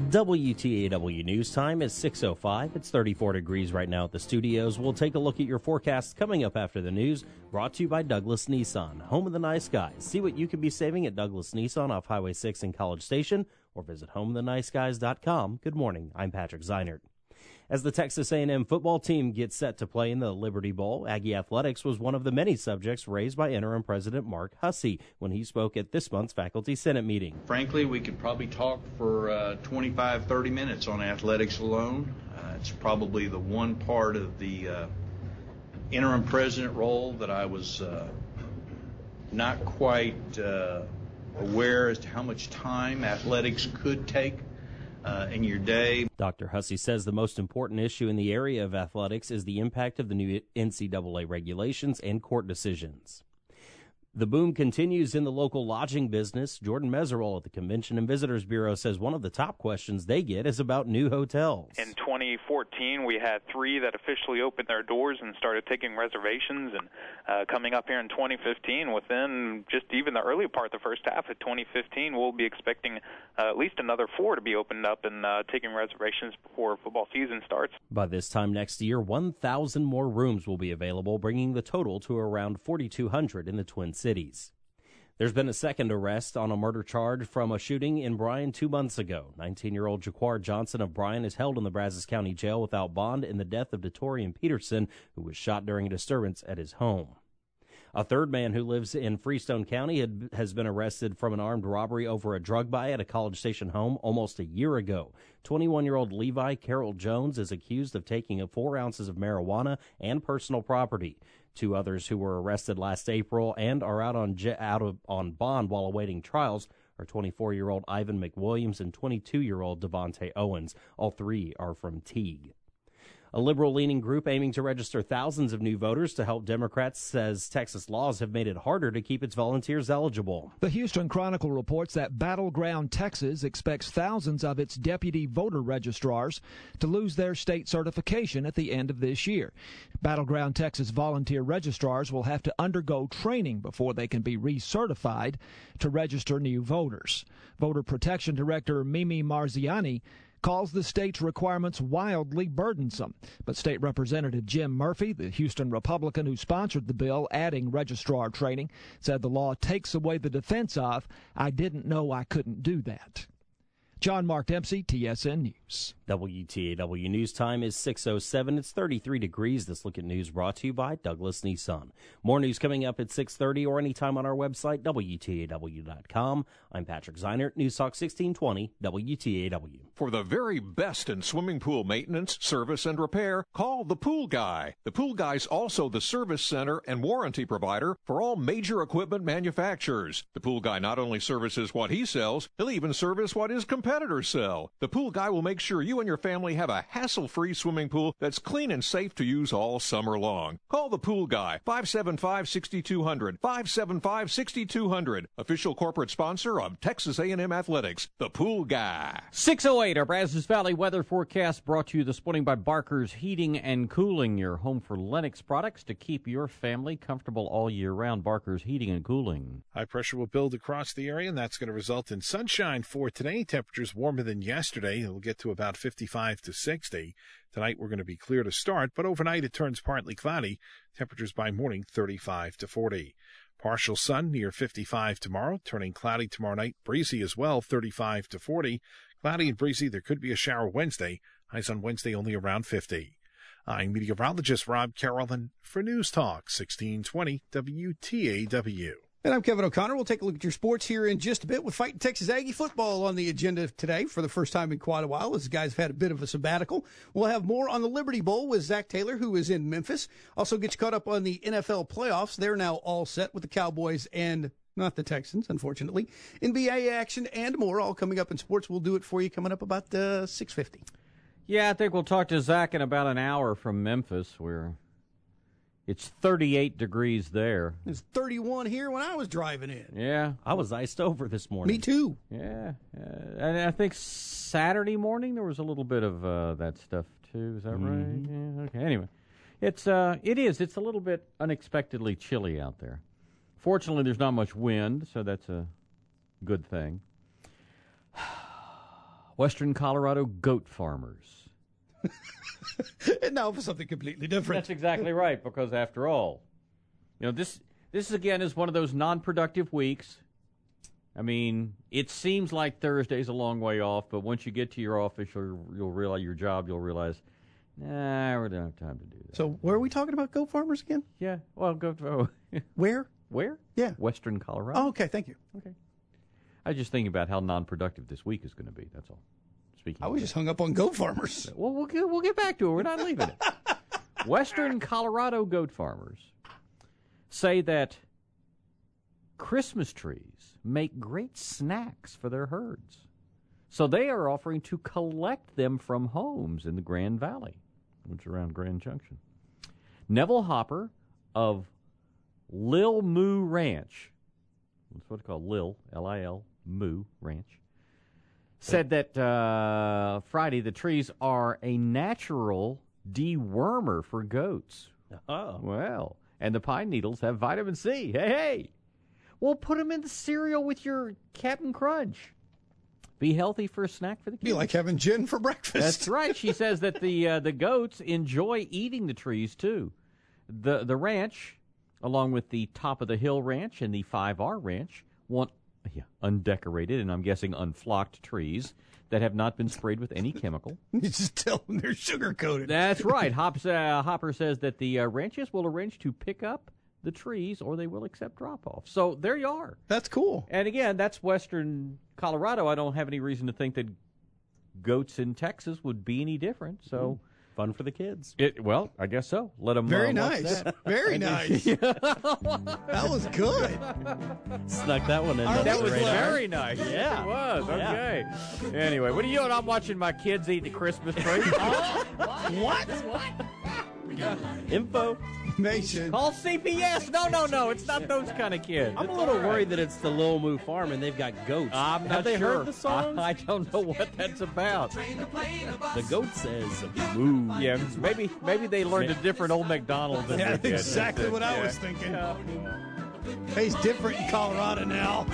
WTAW News Time is 6:05. It's 34 degrees right now at the studios. We'll take a look at your forecast coming up after the news, brought to you by Douglas Nissan, home of the nice guys. See what you could be saving at Douglas Nissan off Highway 6 in College Station, or visit homeoftheniceguys.com. Good morning. I'm Patrick Zeinert. As the Texas A&M football team gets set to play in the Liberty Bowl, Aggie Athletics was one of the many subjects raised by Interim President Mark Hussey when he spoke at this month's Faculty Senate meeting. Frankly, we could probably talk for 25, 30 minutes on athletics alone. It's probably the one part of the interim president role that I was not quite aware as to how much time athletics could take in your day. Dr. Hussey says the most important issue in the area of athletics is the impact of the new NCAA regulations and court decisions. The boom continues in the local lodging business. Jordan Meserole at the Convention and Visitors Bureau says one of the top questions they get is about new hotels. In 2014, we had 3 that officially opened their doors and started taking reservations, and coming up here in 2015, within just even the early part, the first half of 2015, we'll be expecting at least another 4 to be opened up and taking reservations before football season starts. By this time next year, 1,000 more rooms will be available, bringing the total to around 4,200 in the Twin Cities. There's been a second arrest on a murder charge from a shooting in Bryan 2 months ago. 19-year-old Jaquar Johnson of Bryan is held in the Brazos County Jail without bond in the death of Detorian Peterson, who was shot during a disturbance at his home. A third man who lives in Freestone County has been arrested from an armed robbery over a drug buy at a College Station home almost a year ago. 21-year-old Levi Carroll Jones is accused of taking 4 ounces of marijuana and personal property. 2 others who were arrested last April and are out on bond while awaiting trials are 24-year-old Ivan McWilliams and 22-year-old Devontae Owens. All 3 are from Teague. A liberal-leaning group aiming to register thousands of new voters to help Democrats says Texas laws have made it harder to keep its volunteers eligible. The Houston Chronicle reports that Battleground Texas expects thousands of its deputy voter registrars to lose their state certification at the end of this year. Battleground Texas volunteer registrars will have to undergo training before they can be recertified to register new voters. Voter Protection Director Mimi Marziani calls the state's requirements wildly burdensome. But State Representative Jim Murphy, the Houston Republican who sponsored the bill adding registrar training, said the law takes away the defense of, "I didn't know I couldn't do that." John Mark Dempsey, TSN News. WTAW News Time is 6:07. It's 33 degrees. This Look at News brought to you by Douglas Nissan. More news coming up at 6:30 or anytime on our website, WTAW.com. I'm Patrick Zeinert, News Talk 1620, WTAW. For the very best in swimming pool maintenance, service, and repair, call the Pool Guy. The Pool Guy's also the service center and warranty provider for all major equipment manufacturers. The Pool Guy not only services what he sells, he'll even service what his competitors sell. The Pool Guy will make sure you and your family have a hassle-free swimming pool that's clean and safe to use all summer long. Call the Pool Guy, 575-6200, 575-6200. Official corporate sponsor of Texas A&M Athletics, the Pool Guy. 6:08, our Brazos Valley weather forecast brought to you this morning by Barker's Heating and Cooling, your home for Lennox products to keep your family comfortable all year round. Barker's Heating and Cooling. High pressure will build across the area, and that's going to result in sunshine for today. Temperatures warmer than yesterday. It'll get to about 55 to 60. Tonight we're going to be clear to start, but overnight it turns partly cloudy. Temperatures by morning 35 to 40. Partial sun near 55 tomorrow, turning cloudy tomorrow night. Breezy as well, 35 to 40. Cloudy and breezy. There could be a shower Wednesday. Highs on Wednesday only around 50. I'm meteorologist Rob Carrollin for News Talk 1620 WTAW. And I'm Kevin O'Connor. We'll take a look at your sports here in just a bit with Fighting Texas Aggie football on the agenda today for the first time in quite a while, as the guys have had a bit of a sabbatical. We'll have more on the Liberty Bowl with Zach Taylor, who is in Memphis. Also get you caught up on the NFL playoffs. They're now all set with the Cowboys and not the Texans, unfortunately. NBA action and more, all coming up in sports. We'll do it for you coming up about 6:50. Yeah, I think we'll talk to Zach in about an hour from Memphis, where it's 38 degrees there. It was 31 here when I was driving in. Yeah. I was iced over this morning. Me too. Yeah. And I think Saturday morning there was a little bit of that stuff too. Is that right? Yeah. Okay. Anyway, it's a little bit unexpectedly chilly out there. Fortunately, there's not much wind, so that's a good thing. Western Colorado goat farmers. And now for something completely different. That's exactly right, because after all, this again is one of those non-productive weeks. I mean, it seems like Thursday's a long way off, but once you get to your office, you'll realize your job. You'll realize, nah, we don't have time to do that. So where are we talking about goat farmers again? Yeah, well, Where? Where? Yeah. Western Colorado. Oh, okay, thank you. Okay. I was just thinking about how non-productive this week is going to be. That's all. Speaking. I was just hung up on goat farmers. Well, we'll get back to it. We're not leaving it. Western Colorado goat farmers say that Christmas trees make great snacks for their herds. So they are offering to collect them from homes in the Grand Valley, which is around Grand Junction. Neville Hopper of Lil Moo Ranch, that's what it's called, Lil, L-I-L, Moo Ranch, said that Friday the trees are a natural dewormer for goats. Oh. Well, and the pine needles have vitamin C. Hey! Well, put them in the cereal with your Captain Crunch. Be healthy for a snack for the kids. Be like having gin for breakfast. That's right. She says that the goats enjoy eating the trees, too. The ranch, along with the Top of the Hill Ranch and the 5R Ranch, want undecorated and I'm guessing unflocked trees that have not been sprayed with any chemical. You just tell them they're sugar-coated. That's right. Hopper says that the ranches will arrange to pick up the trees or they will accept drop-off. So there you are. That's cool. And again, that's Western Colorado. I don't have any reason to think that goats in Texas would be any different. So fun for the kids. Well, I guess so. Let them Very watch nice. that. Very nice. That was good. Snuck that one in. That was very nice. Yeah. It was. Okay. Yeah. Anyway, what are you doing? I'm watching my kids eat the Christmas tree. What? Info. Nation. Call CPS. No. It's not those kind of kids. I'm a little worried that it's the Lil Moo Farm and they've got goats. I'm not Have they sure. heard the song? I don't know what that's about. The goat says moo. Yeah, maybe they learned a different old McDonald than Yeah, we did. exactly what I was thinking. Tastes different in Colorado now.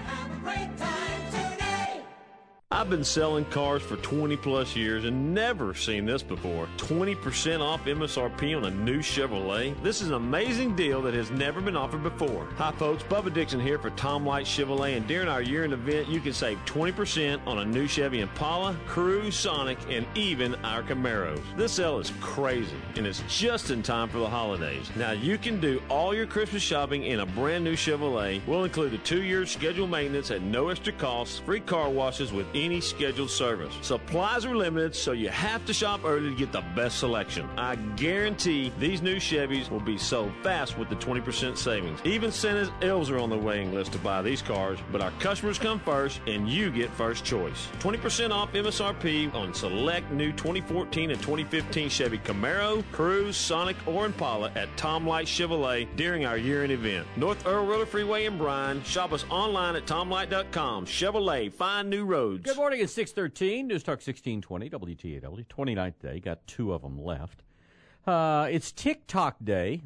I've been selling cars for 20 plus years and never seen this before. 20% off MSRP on a new Chevrolet. This is an amazing deal that has never been offered before. Hi folks, Bubba Dixon here for Tom Light Chevrolet, and during our year-end event you can save 20% on a new Chevy Impala, Cruze, Sonic, and even our Camaros. This sale is crazy and it's just in time for the holidays. Now you can do all your Christmas shopping in a brand new Chevrolet. We'll include a 2-year scheduled maintenance at no extra cost, free car washes with any scheduled service. Supplies are limited, so you have to shop early to get the best selection. I guarantee these new Chevys will be sold fast with the 20% savings. Even Santa's elves are on the waiting list to buy these cars, but our customers come first and you get first choice. 20% off MSRP on select new 2014 and 2015 Chevy Camaro, Cruze, Sonic, or Impala at Tom Light Chevrolet during our year-end event. North Earl Roller Freeway in Bryan. Shop us online at tomlight.com. Chevrolet, find new roads. Good morning. It's 6:13. News Talk 1620, WTAW. 29th day. Got 2 of them left. It's TikTok Day.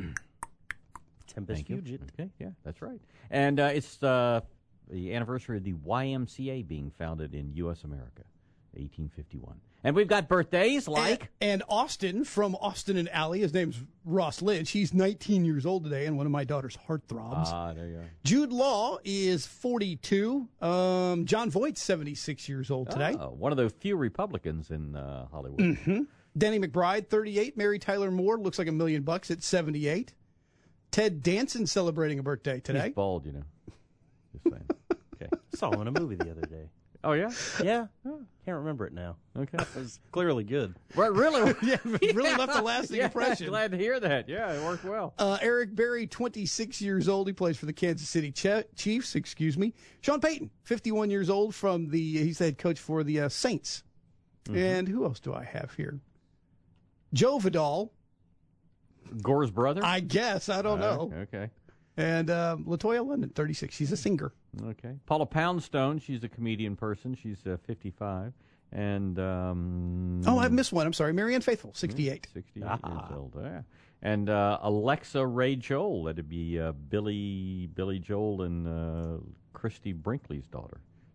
Tempest Fugit. Okay, yeah, that's right. And it's the anniversary of the YMCA being founded in U.S. America, 1851. And we've got birthdays like... And Austin, from Austin and Alley, his name's Ross Lynch. He's 19 years old today and one of my daughter's heartthrobs. There you are. Jude Law is 42. John Voight's 76 years old today. One of the few Republicans in Hollywood. Mm-hmm. Danny McBride, 38. Mary Tyler Moore looks like $1 million at 78. Ted Danson celebrating a birthday today. He's bald, you know. Just saying. Okay. Saw him in a movie the other day. Oh, yeah? Yeah. Can't remember it now. Okay. It was clearly good. Right, really? Yeah, really left a lasting impression. Glad to hear that. Yeah, it worked well. Eric Berry, 26 years old. He plays for the Kansas City Chiefs, Sean Payton, 51 years old, he's the head coach for the Saints. Mm-hmm. And who else do I have here? Joe Vidal. Gore's brother? I guess. I don't know. Okay. And LaToya London, 36. She's a singer. Okay. Paula Poundstone, she's a comedian person. She's 55. And I missed one. I'm sorry. Marianne Faithfull, 68. 68 years old. Yeah. And Alexa Ray Joel, that'd be Billy Joel and Christy Brinkley's daughter.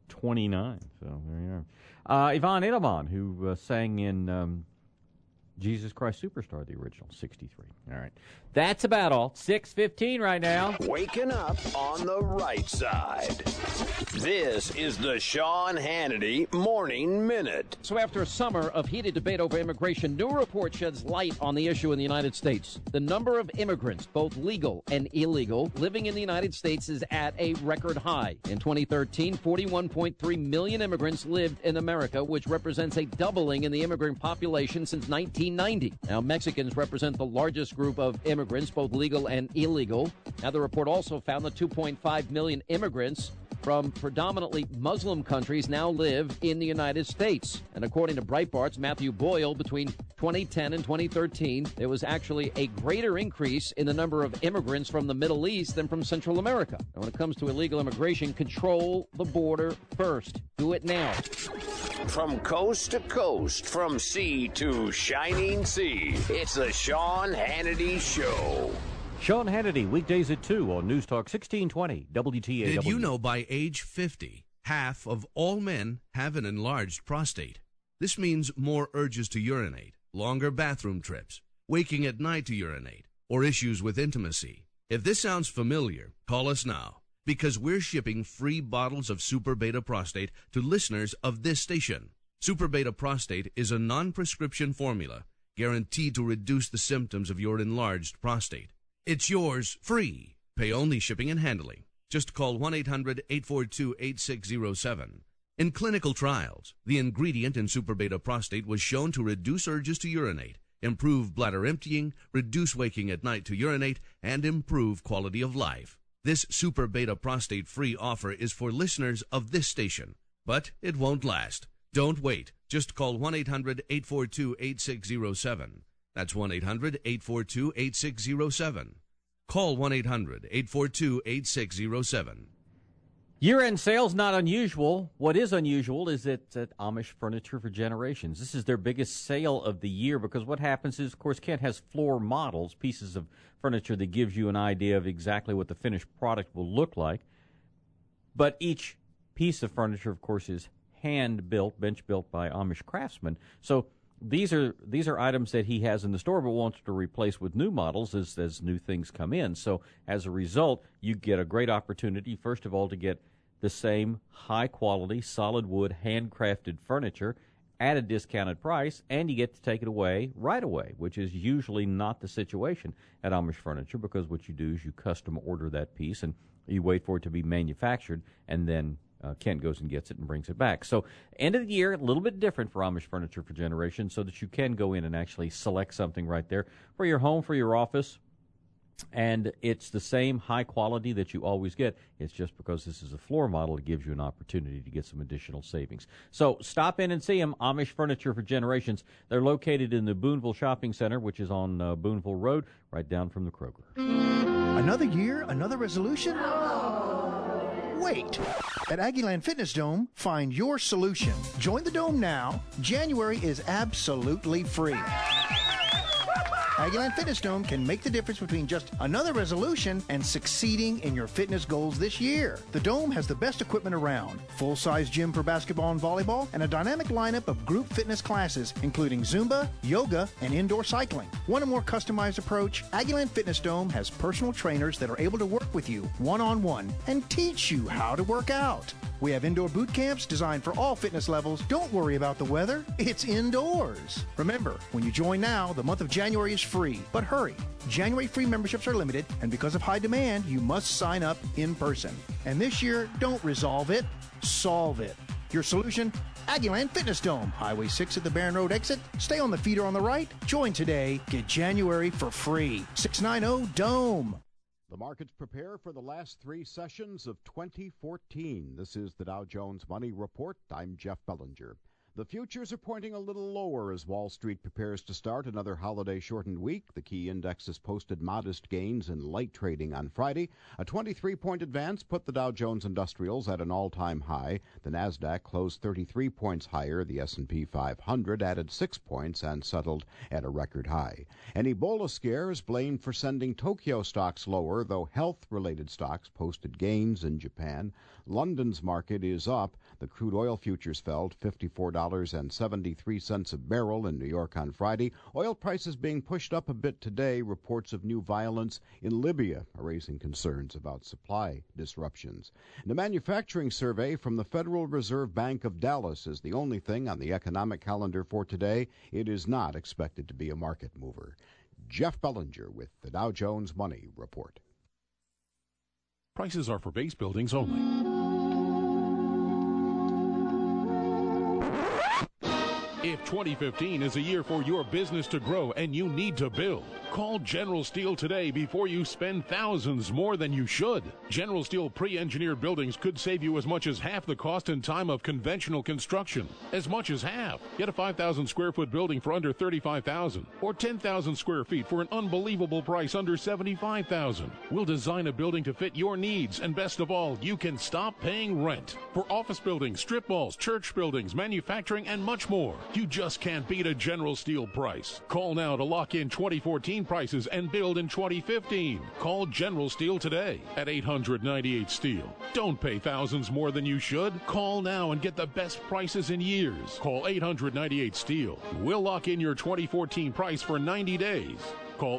29. So there you are. Yvonne Edelman, who sang in Jesus Christ Superstar, the original, 63. All right. That's about all. 6:15 right now. Waking up on the right side. This is the Sean Hannity Morning Minute. So after a summer of heated debate over immigration, new report sheds light on the issue in the United States. The number of immigrants, both legal and illegal, living in the United States is at a record high. In 2013, 41.3 million immigrants lived in America, which represents a doubling in the immigrant population since 1990. Now, Mexicans represent the largest group of immigrants, both legal and illegal. Now, the report also found that 2.5 million immigrants from predominantly Muslim countries now live in the United States. And according to Breitbart's Matthew Boyle, between 2010 and 2013, there was actually a greater increase in the number of immigrants from the Middle East than from Central America. And when it comes to illegal immigration, control the border first. Do it now. From coast to coast, from sea to shining sea, it's the Sean Hannity Show. Sean Hannity, weekdays at 2 on News Talk 1620 WTAW. Did you know by age 50, half of all men have an enlarged prostate? This means more urges to urinate, longer bathroom trips, waking at night to urinate, or issues with intimacy. If this sounds familiar, call us now, because we're shipping free bottles of Super Beta Prostate to listeners of this station. Super Beta Prostate is a non-prescription formula guaranteed to reduce the symptoms of your enlarged prostate. It's yours free. Pay only shipping and handling. Just call 1-800-842-8607. In clinical trials, the ingredient in Super Beta Prostate was shown to reduce urges to urinate, improve bladder emptying, reduce waking at night to urinate, and improve quality of life. This Super Beta Prostate free offer is for listeners of this station, but it won't last. Don't wait. Just call 1-800-842-8607. That's 1-800-842-8607. Call 1-800-842-8607. Year-end sales, not unusual. What is unusual is that at Amish Furniture for Generations. This is their biggest sale of the year because what happens is, of course, Kent has floor models, pieces of furniture that gives you an idea of exactly what the finished product will look like. But each piece of furniture, of course, is hand-built, bench-built by Amish craftsmen. So these are items that he has in the store but wants to replace with new models as new things come in. So as a result, you get a great opportunity, first of all, to get the same high-quality, solid wood, handcrafted furniture at a discounted price, and you get to take it away right away, which is usually not the situation at Amish Furniture, because what you do is you custom order that piece and you wait for it to be manufactured, and then Kent goes and gets it and brings it back. So end of the year, a little bit different for Amish Furniture for Generations, so that you can go in and actually select something right there for your home, for your office. And it's the same high quality that you always get. It's just because this is a floor model, it gives you an opportunity to get some additional savings. So stop in and see them, Amish Furniture for Generations. They're located in the Boonville Shopping Center, which is on Boonville Road, right down from the Kroger. Another year, another resolution? Wait. At Aggieland Fitness Dome, find your solution. Join the Dome now. January is absolutely free. Aggieland Fitness Dome can make the difference between just another resolution and succeeding in your fitness goals this year. The Dome has the best equipment around, full-size gym for basketball and volleyball, and a dynamic lineup of group fitness classes, including Zumba, yoga, and indoor cycling. Want a more customized approach? Aggieland Fitness Dome has personal trainers that are able to work with you one-on-one and teach you how to work out. We have indoor boot camps designed for all fitness levels. Don't worry about the weather. It's indoors. Remember, when you join now, the month of January is free. But hurry. January free memberships are limited, and because of high demand, you must sign up in person. And this year, don't resolve it, solve it. Your solution? Aggieland Fitness Dome, Highway 6 at the Barron Road exit. Stay on the feeder on the right. Join today. Get January for free. 690-DOME. The markets prepare for the last three sessions of 2014. This is the Dow Jones Money Report. I'm Jeff Bellinger. The futures are pointing a little lower as Wall Street prepares to start another holiday-shortened week. The key indexes posted modest gains in light trading on Friday. A 23-point advance put the Dow Jones Industrials at an all-time high. The Nasdaq closed 33 points higher. The S&P 500 added 6 points and settled at a record high. An Ebola scare is blamed for sending Tokyo stocks lower, though health-related stocks posted gains in Japan. London's market is up. The crude oil futures fell to $54.73 a barrel in New York on Friday. Oil prices being pushed up a bit today. Reports of new violence in Libya are raising concerns about supply disruptions. And a manufacturing survey from the Federal Reserve Bank of Dallas is the only thing on the economic calendar for today. It is not expected to be a market mover. Jeff Bellinger with the Dow Jones Money Report. Prices are for base buildings only. If 2015 is a year for your business to grow and you need to build, call General Steel today before you spend thousands more than you should. General Steel pre-engineered buildings could save you as much as half the cost and time of conventional construction. As much as half. Get a 5,000 square foot building for under $35,000 or 10,000 square feet for an unbelievable price under $75,000. We'll design a building to fit your needs, and best of all, you can stop paying rent. For office buildings, strip malls, church buildings, manufacturing, and much more. You just can't beat a General Steel price. Call now to lock in 2014 prices and build in 2015. Call General Steel today at 898 Steel. Don't pay thousands more than you should. Call now and get the best prices in years. Call 898 Steel. We'll lock in your 2014 price for 90 days. Call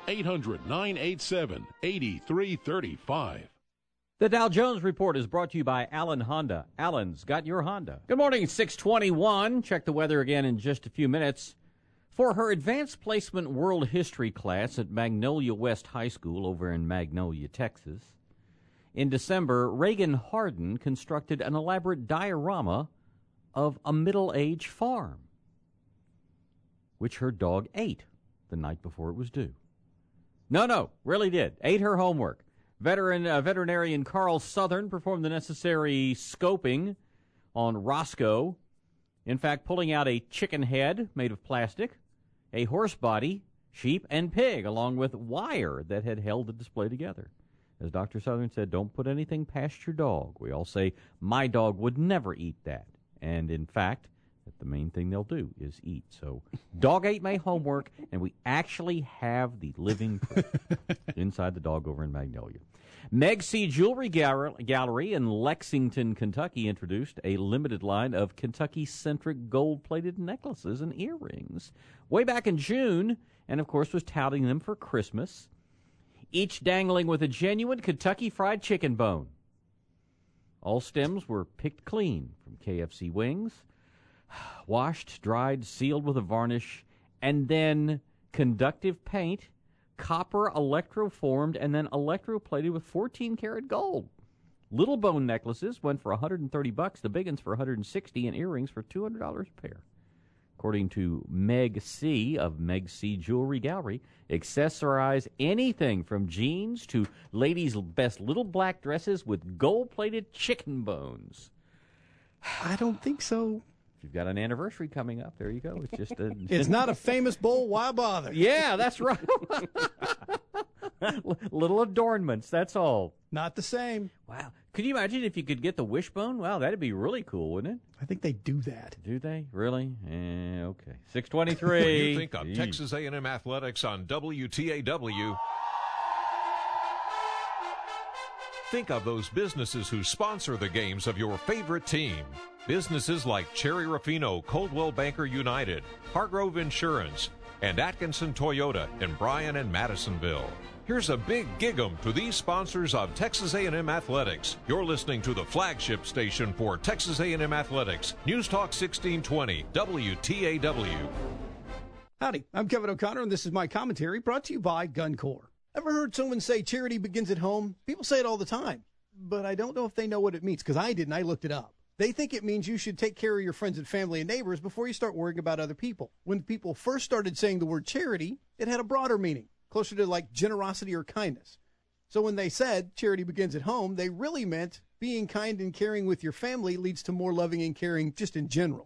800-987-8335. The Dow Jones Report is brought to you by Allen Honda. Allen's got your Honda. Good morning, 621. Check the weather again in just a few minutes. For her advanced placement world history class at Magnolia West High School over in Magnolia, Texas, in December, Reagan Harden constructed an elaborate diorama of a middle-aged farm, which her dog ate the night before it was due. No, really did. Ate her homework. Veterinarian Carl Southern performed the necessary scoping on Roscoe. In fact, pulling out a chicken head made of plastic, a horse body, sheep, and pig, along with wire that had held the display together. As Dr. Southern said, don't put anything past your dog. We all say, my dog would never eat that. And in fact, the main thing they'll do is eat. So, dog ate my homework, and we actually have the living proof inside the dog over in Magnolia. Meg C. Jewelry Gallery in Lexington, Kentucky, introduced a limited line of Kentucky-centric gold-plated necklaces and earrings way back in June, and of course was touting them for Christmas, each dangling with a genuine Kentucky Fried Chicken bone. All stems were picked clean from KFC wings, washed, dried, sealed with a varnish, and then conductive paint, copper electroformed, and then electroplated with 14-karat gold. Little bone necklaces went for $130, the big ones for $160, and earrings for $200 a pair. According to Meg C. of Meg C. Jewelry Gallery, accessorize anything from jeans to ladies' best little black dresses with gold-plated chicken bones. I don't think so. You've got an anniversary coming up. There you go. It's just a... It's not a famous bowl. Why bother? Yeah, that's right. Little adornments, that's all. Not the same. Wow. Could you imagine if you could get the wishbone? Wow, that'd be really cool, wouldn't it? I think they do that. Do they? Really? Okay. 623. When you think of Texas A&M Athletics on WTAW, think of those businesses who sponsor the games of your favorite team. Businesses like Cherry Rafino, Coldwell Banker United, Hargrove Insurance, and Atkinson Toyota in Bryan and Madisonville. Here's a big gig-em to these sponsors of Texas A&M Athletics. You're listening to the flagship station for Texas A&M Athletics, News Talk 1620, WTAW. Howdy, I'm Kevin O'Connor, and this is my commentary brought to you by GunCorp. Ever heard someone say charity begins at home? People say it all the time, but I don't know if they know what it means, because I didn't. I looked it up. They think it means you should take care of your friends and family and neighbors before you start worrying about other people. When people first started saying the word charity, it had a broader meaning, closer to like generosity or kindness. So when they said charity begins at home, they really meant being kind and caring with your family leads to more loving and caring just in general.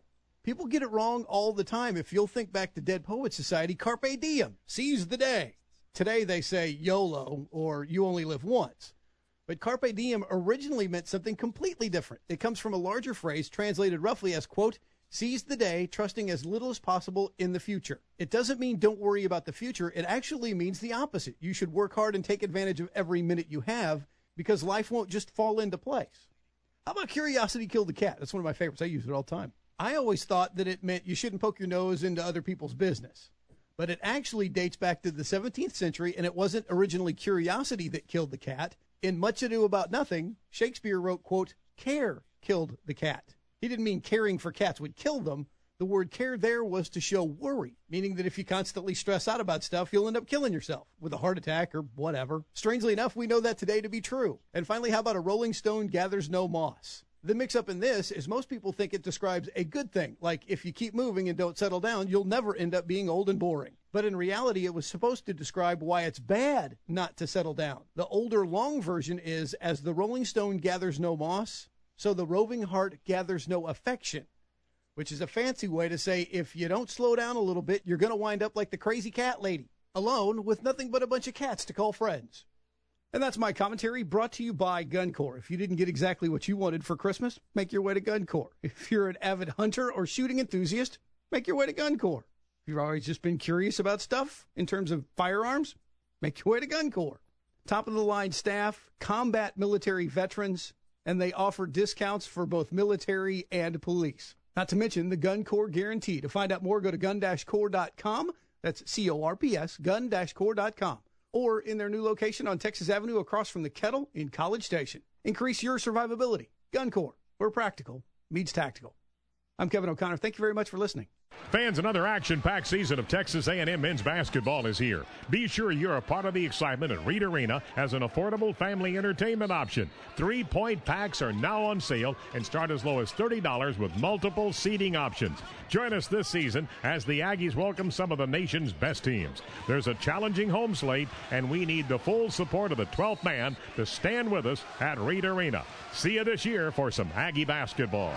People get it wrong all the time. If you'll think back to Dead Poets Society, carpe diem, seize the day. Today they say YOLO, or you only live once. But carpe diem originally meant something completely different. It comes from a larger phrase translated roughly as, quote, seize the day, trusting as little as possible in the future. It doesn't mean don't worry about the future. It actually means the opposite. You should work hard and take advantage of every minute you have, because life won't just fall into place. How about curiosity killed the cat? That's one of my favorites. I use it all the time. I always thought that it meant you shouldn't poke your nose into other people's business. But it actually dates back to the 17th century, and it wasn't originally curiosity that killed the cat. In Much Ado About Nothing, Shakespeare wrote, quote, care killed the cat. He didn't mean caring for cats would kill them. The word care there was to show worry, meaning that if you constantly stress out about stuff, you'll end up killing yourself with a heart attack or whatever. Strangely enough, we know that today to be true. And finally, how about a rolling stone gathers no moss? The mix-up in this is most people think it describes a good thing, like if you keep moving and don't settle down, you'll never end up being old and boring. But in reality, it was supposed to describe why it's bad not to settle down. The older, long version is, as the rolling stone gathers no moss, so the roving heart gathers no affection, which is a fancy way to say if you don't slow down a little bit, you're going to wind up like the crazy cat lady, alone with nothing but a bunch of cats to call friends. And that's my commentary, brought to you by GunCorp. If you didn't get exactly what you wanted for Christmas, make your way to GunCorp. If you're an avid hunter or shooting enthusiast, make your way to GunCorp. If you've always just been curious about stuff in terms of firearms, make your way to GunCorp. Top-of-the-line staff, combat military veterans, and they offer discounts for both military and police. Not to mention the GunCorp guarantee. To find out more, go to gun-corps.com. That's C-O-R-P-S, gun-corps.com. Or in their new location on Texas Avenue across from the Kettle in College Station. Increase your survivability. GunCorp, where practical meets tactical. I'm Kevin O'Connor. Thank you very much for listening. Fans, another action-packed season of Texas A&M men's basketball is here. Be sure you're a part of the excitement at Reed Arena as an affordable family entertainment option. 3-point packs are now on sale and start as low as $30 with multiple seating options. Join us this season as the Aggies welcome some of the nation's best teams. There's a challenging home slate, and we need the full support of the 12th man to stand with us at Reed Arena. See you this year for some Aggie basketball.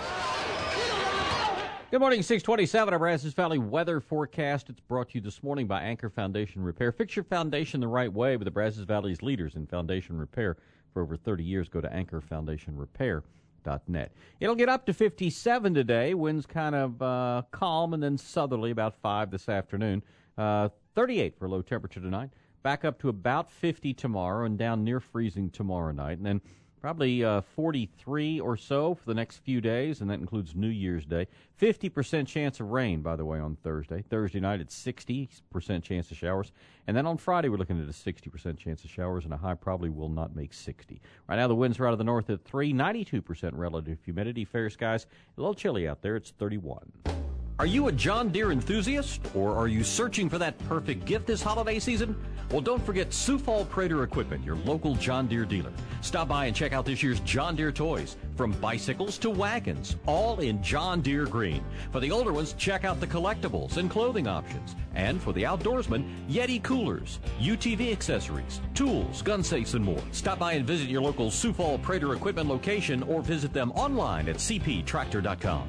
Good morning, 627. Our Brazos Valley weather forecast. It's brought to you this morning by Anchor Foundation Repair. Fix your foundation the right way with the Brazos Valley's leaders in foundation repair. For over 30 years, go to anchorfoundationrepair.net. It'll get up to 57 today. Winds kind of calm and then southerly, about 5 this afternoon. 38 for low temperature tonight. Back up to about 50 tomorrow and down near freezing tomorrow night. And then probably 43 or so for the next few days, and that includes New Year's Day. 50% chance of rain, by the way, on Thursday. Thursday night, it's 60% chance of showers. And then on Friday, we're looking at a 60% chance of showers, and a high probably will not make 60. Right now, the winds are out of the north at 3, 92% relative humidity, fair skies. A little chilly out there. It's 31. Are you a John Deere enthusiast, or are you searching for that perfect gift this holiday season? Well, don't forget Sioux Falls Prater Equipment, your local John Deere dealer. Stop by and check out this year's John Deere toys, from bicycles to wagons, all in John Deere green. For the older ones, check out the collectibles and clothing options. And for the outdoorsmen, Yeti coolers, UTV accessories, tools, gun safes, and more. Stop by and visit your local Sioux Falls Prater Equipment location or visit them online at cptractor.com.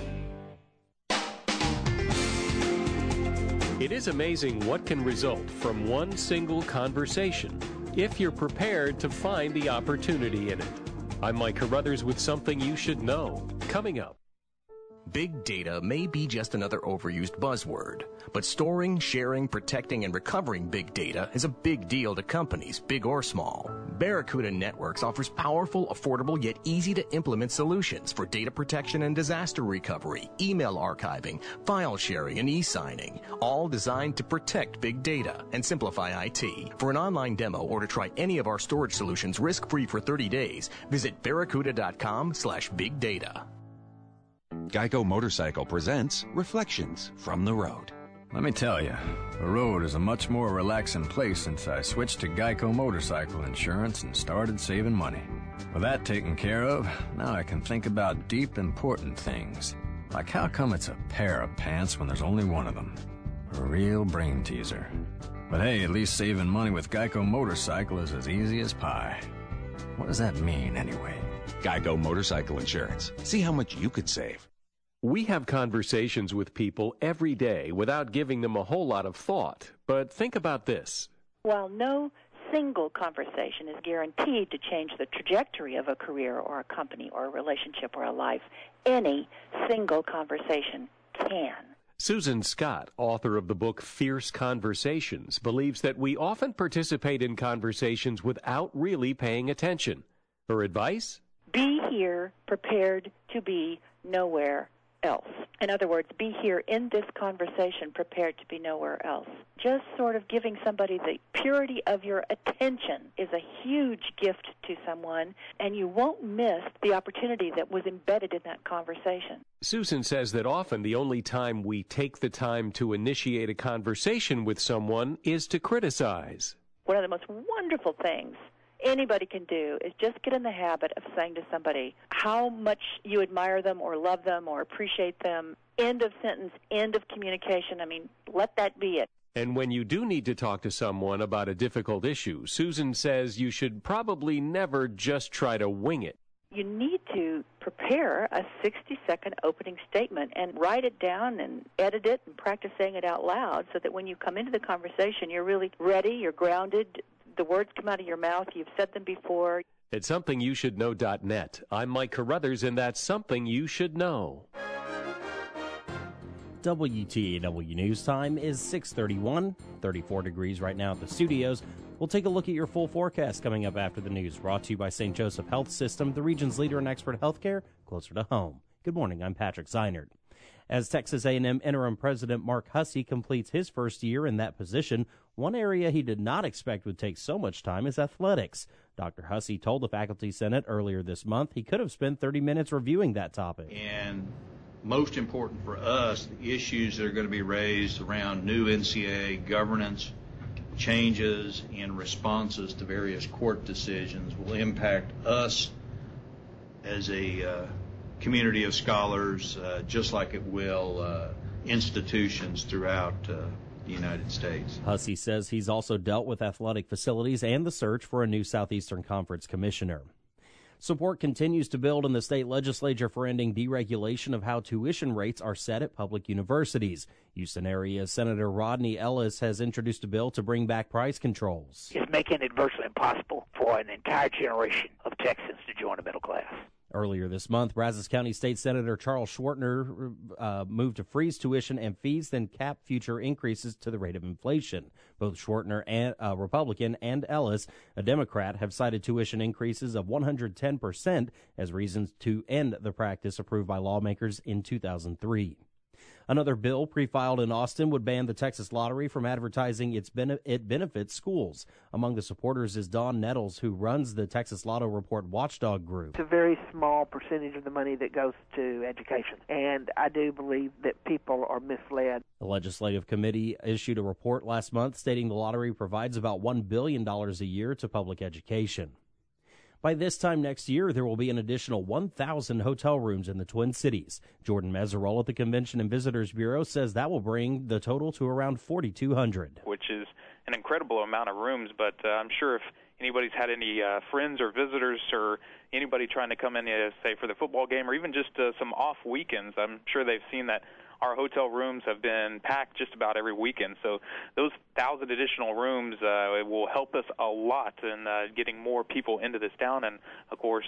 It is amazing what can result from one single conversation if you're prepared to find the opportunity in it. I'm Mike Carruthers with something you should know. Coming up. Big data may be just another overused buzzword, but storing, sharing, protecting, and recovering big data is a big deal to companies, big or small. Barracuda Networks offers powerful, affordable, yet easy-to-implement solutions for data protection and disaster recovery, email archiving, file sharing, and e-signing, all designed to protect big data and simplify IT. For an online demo or to try any of our storage solutions risk-free for 30 days, visit barracuda.com/bigdata. Geico Motorcycle presents Reflections from the Road. Let me tell you, the road is a much more relaxing place since I switched to Geico Motorcycle Insurance and started saving money. With that taken care of, now I can think about deep, important things. Like how come it's a pair of pants when there's only one of them? A real brain teaser. But hey, at least saving money with Geico Motorcycle is as easy as pie. What does that mean, anyway? Geico Motorcycle Insurance. See how much you could save. We have conversations with people every day without giving them a whole lot of thought. But think about this. While no single conversation is guaranteed to change the trajectory of a career or a company or a relationship or a life, any single conversation can. Susan Scott, author of the book Fierce Conversations, believes that we often participate in conversations without really paying attention. Her advice? Be here, prepared to be nowhere else. In other words, be here in this conversation, prepared to be nowhere else. Just sort of giving somebody the purity of your attention is a huge gift to someone, and you won't miss the opportunity that was embedded in that conversation. Susan says that often the only time we take the time to initiate a conversation with someone is to criticize. One of the most wonderful things anybody can do is just get in the habit of saying to somebody how much you admire them or love them or appreciate them. End of sentence, end of communication. I mean, let that be it. And when you do need to talk to someone about a difficult issue, Susan says you should probably never just try to wing it. You need to prepare a 60-second opening statement and write it down and edit it and practice saying it out loud so that when you come into the conversation, you're really ready, you're grounded, the words come out of your mouth, you've said them before. At SomethingYouShouldKnow.net, I'm Mike Carruthers, and that's Something You Should Know. WTAW News Time is 6:31, 34 degrees right now at the studios. We'll take a look at your full forecast coming up after the news, brought to you by St. Joseph Health System, the region's leader in expert healthcare, closer to home. Good morning, I'm Patrick Zeinert. As Texas A&M interim president Mark Hussey completes his first year in that position, one area he did not expect would take so much time is athletics. Dr. Hussey told the Faculty Senate earlier this month he could have spent 30 minutes reviewing that topic. And most important for us, the issues that are going to be raised around new NCAA governance, changes in responses to various court decisions will impact us as a community of scholars, just like it will institutions throughout the United States. Hussey says he's also dealt with athletic facilities and the search for a new Southeastern Conference commissioner. Support continues to build in the state legislature for ending deregulation of how tuition rates are set at public universities. Houston area Senator Rodney Ellis has introduced a bill to bring back price controls. It's making it virtually impossible for an entire generation of Texans to join the middle class. Earlier this month, Brazos County State Senator Charles Schwartner moved to freeze tuition and fees, then cap future increases to the rate of inflation. Both Schwartner, a Republican, and Ellis, a Democrat, have cited tuition increases of 110% as reasons to end the practice approved by lawmakers in 2003. Another bill pre-filed in Austin would ban the Texas Lottery from advertising it benefits schools. Among the supporters is Dawn Nettles, who runs the Texas Lotto Report watchdog group. It's a very small percentage of the money that goes to education, and I do believe that people are misled. The Legislative Committee issued a report last month stating the lottery provides about $1 billion a year to public education. By this time next year, there will be an additional 1,000 hotel rooms in the Twin Cities. Jordan Meserole at the Convention and Visitors Bureau says that will bring the total to around 4,200. Which is an incredible amount of rooms, but I'm sure if anybody's had any friends or visitors or anybody trying to come in, say, for the football game or even just some off weekends, I'm sure they've seen that our hotel rooms have been packed just about every weekend. So those 1,000 additional rooms will help us a lot in getting more people into this town and, of course,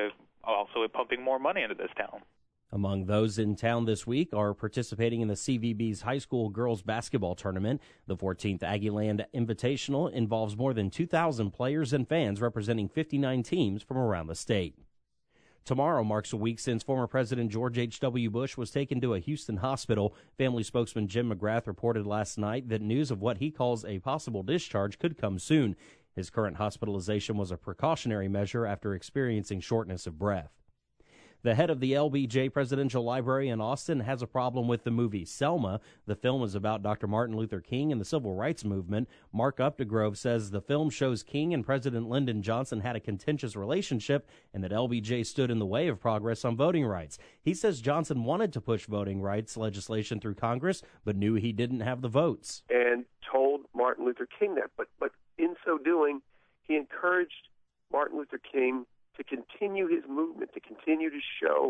also pumping more money into this town. Among those in town this week are participating in the CVB's high school girls basketball tournament. The 14th Aggieland Invitational involves more than 2,000 players and fans representing 59 teams from around the state. Tomorrow marks a week since former President George H.W. Bush was taken to a Houston hospital. Family spokesman Jim McGrath reported last night that news of what he calls a possible discharge could come soon. His current hospitalization was a precautionary measure after experiencing shortness of breath. The head of the LBJ Presidential Library in Austin has a problem with the movie Selma. The film is about Dr. Martin Luther King and the Civil Rights Movement. Mark Updegrove says the film shows King and President Lyndon Johnson had a contentious relationship and that LBJ stood in the way of progress on voting rights. He says Johnson wanted to push voting rights legislation through Congress, but knew he didn't have the votes. And told Martin Luther King that. But in so doing, he encouraged Martin Luther King to continue his movement, to continue to show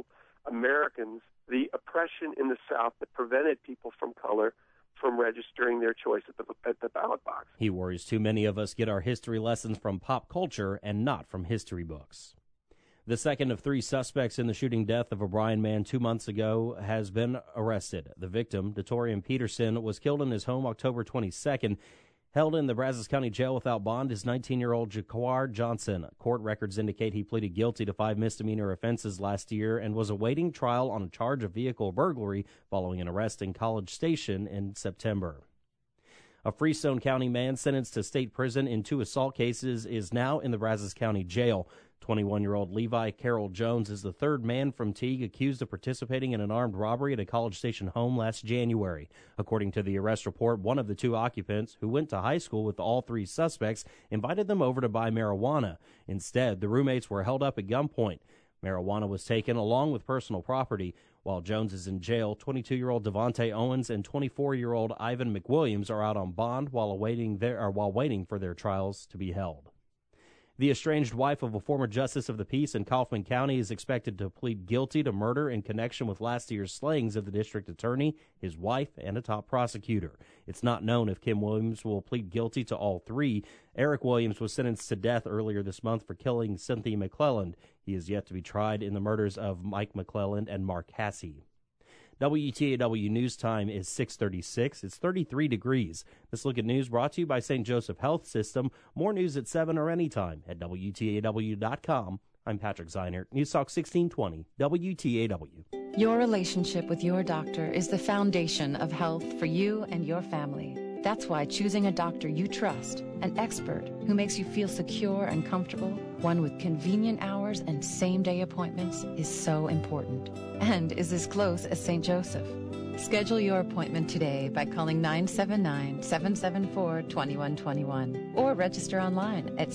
Americans the oppression in the South that prevented people from color from registering their choice at the ballot box. He worries too many of us get our history lessons from pop culture and not from history books. The second of 3 suspects in the shooting death of a Bryan man 2 months ago has been arrested. The victim, Detorian Peterson, was killed in his home October 22nd. Held in the Brazos County Jail without bond is 19-year-old Jaquar Johnson. Court records indicate he pleaded guilty to 5 misdemeanor offenses last year and was awaiting trial on a charge of vehicle burglary following an arrest in College Station in September. A Freestone County man sentenced to state prison in 2 assault cases is now in the Brazos County Jail. 21-year-old Levi Carroll Jones is the 3rd man from Teague accused of participating in an armed robbery at a College Station home last January. According to the arrest report, one of the 2 occupants, who went to high school with all 3 suspects, invited them over to buy marijuana. Instead, the roommates were held up at gunpoint. Marijuana was taken along with personal property. While Jones is in jail, 22-year-old Devontae Owens and 24-year-old Ivan McWilliams are out on bond while waiting for their trials to be held. The estranged wife of a former justice of the peace in Kaufman County is expected to plead guilty to murder in connection with last year's slayings of the district attorney, his wife, and a top prosecutor. It's not known if Kim Williams will plead guilty to all 3. Eric Williams was sentenced to death earlier this month for killing Cynthia McClelland. He is yet to be tried in the murders of Mike McClelland and Mark Hassey. WTAW News Time is 6:36. It's 33 degrees. This Look at News brought to you by St. Joseph Health System. More news at 7 or anytime at WTAW.com. I'm Patrick Zeinert. News Talk 1620, WTAW. Your relationship with your doctor is the foundation of health for you and your family. That's why choosing a doctor you trust, an expert who makes you feel secure and comfortable, one with convenient hours and same-day appointments, is so important. And is as close as St. Joseph. Schedule your appointment today by calling 979-774-2121 or register online at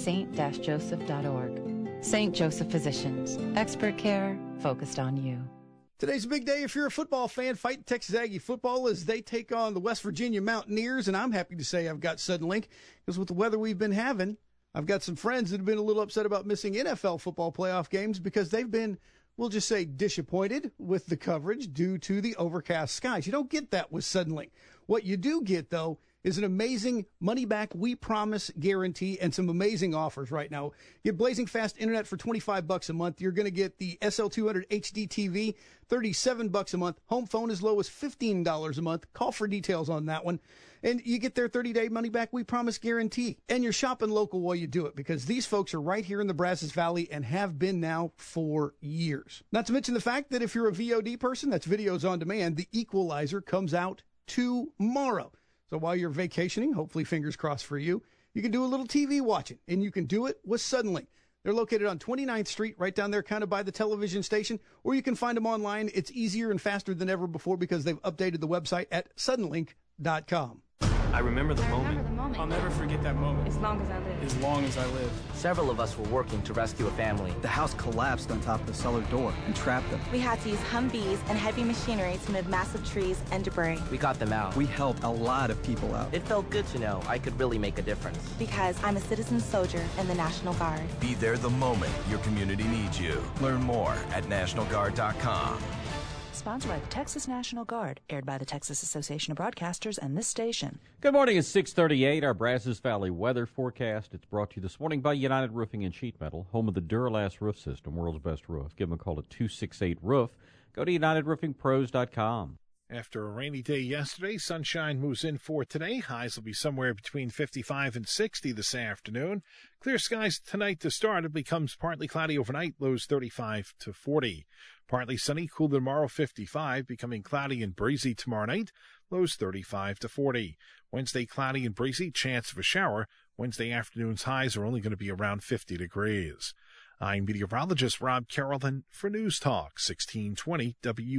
st-joseph.org. St. Joseph Physicians. Expert care focused on you. Today's a big day if you're a football fan. Fighting Texas Aggie football as they take on the West Virginia Mountaineers, and I'm happy to say I've got Suddenlink because with the weather we've been having, I've got some friends that have been a little upset about missing NFL football playoff games because they've been, we'll just say, disappointed with the coverage due to the overcast skies. You don't get that with Suddenlink. What you do get, though, is an amazing money-back, we promise guarantee and some amazing offers right now. Get blazing fast internet for $25 a month. You're going to get the SL200 HD TV, $37 a month. Home phone as low as $15 a month. Call for details on that one. And you get their 30-day money-back, we promise guarantee. And you're shopping local while you do it because these folks are right here in the Brazos Valley and have been now for years. Not to mention the fact that if you're a VOD person, that's videos on demand, the Equalizer comes out tomorrow. So while you're vacationing, hopefully fingers crossed for you, you can do a little TV watching, and you can do it with Suddenlink. They're located on 29th Street, right down there kind of by the television station, or you can find them online. It's easier and faster than ever before because they've updated the website at suddenlink.com. I remember the moment. I'll never forget that moment. As long as I live. As long as I live. Several of us were working to rescue a family. The house collapsed on top of the cellar door and trapped them. We had to use Humvees and heavy machinery to move massive trees and debris. We got them out. We helped a lot of people out. It felt good to know I could really make a difference. Because I'm a citizen soldier in the National Guard. Be there the moment your community needs you. Learn more at NationalGuard.com. Sponsored by the Texas National Guard, aired by the Texas Association of Broadcasters and this station. Good morning. It's 6:38. Our Brazos Valley weather forecast. It's brought to you this morning by United Roofing and Sheet Metal, home of the Duralast roof system, world's best roof. Give them a call at 268-ROOF. Go to UnitedRoofingPros.com. After a rainy day yesterday, sunshine moves in for today. Highs will be somewhere between 55 and 60 this afternoon. Clear skies tonight to start. It becomes partly cloudy overnight, lows 35 to 40. Partly sunny, cool tomorrow, 55, becoming cloudy and breezy tomorrow night, lows 35 to 40. Wednesday, cloudy and breezy, chance of a shower. Wednesday afternoon's highs are only going to be around 50 degrees. I'm meteorologist Rob Carrollton for News Talk 1620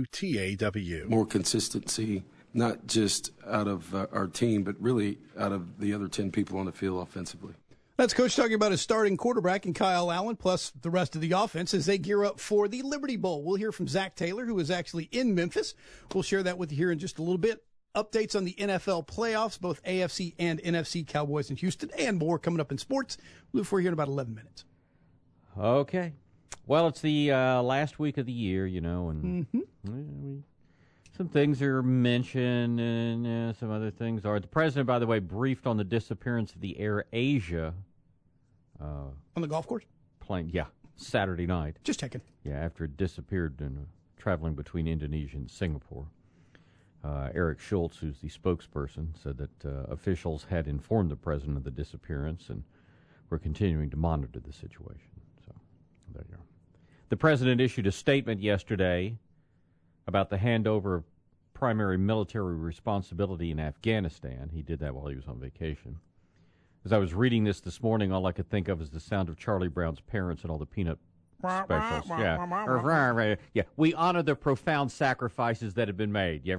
WTAW. More consistency, not just out of our team, but really out of the other 10 people on the field offensively. That's Coach talking about his starting quarterback and Kyle Allen, plus the rest of the offense as they gear up for the Liberty Bowl. We'll hear from Zach Taylor, who is actually in Memphis. We'll share that with you here in just a little bit. Updates on the NFL playoffs, both AFC and NFC, Cowboys in Houston, and more coming up in sports. We'll look for you here in about 11 minutes. Okay. Well, it's the last week of the year, and some things are mentioned, and some other things are. The president, by the way, briefed on the disappearance of the Air Asia on the golf course plane. Yeah, Saturday night. Just checking. Yeah, after it disappeared and traveling between Indonesia and Singapore. Eric Schultz, who's the spokesperson, said that officials had informed the president of the disappearance and were continuing to monitor the situation. So there you are. The president issued a statement yesterday about the handover of primary military responsibility in Afghanistan. He did that while he was on vacation. As I was reading this morning, all I could think of is the sound of Charlie Brown's parents and all the peanut specials. Yeah. Yeah. We honor the profound sacrifices that have been made. Yeah.